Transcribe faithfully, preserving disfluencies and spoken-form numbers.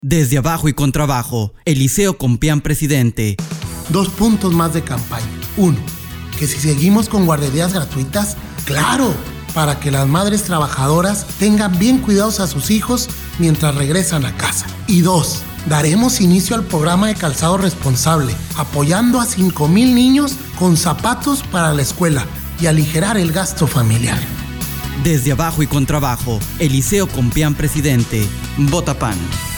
Desde abajo y con trabajo, Eliseo Compeán, presidente. Dos puntos más de campaña. Uno, que si seguimos con guarderías gratuitas, ¡claro!, para que las madres trabajadoras tengan bien cuidados a sus hijos mientras regresan a casa. Y dos, daremos inicio al programa de calzado responsable, apoyando a cinco mil niños con zapatos para la escuela y aligerar el gasto familiar. Desde abajo y con trabajo, Eliseo Compeán, presidente. Vota P A N.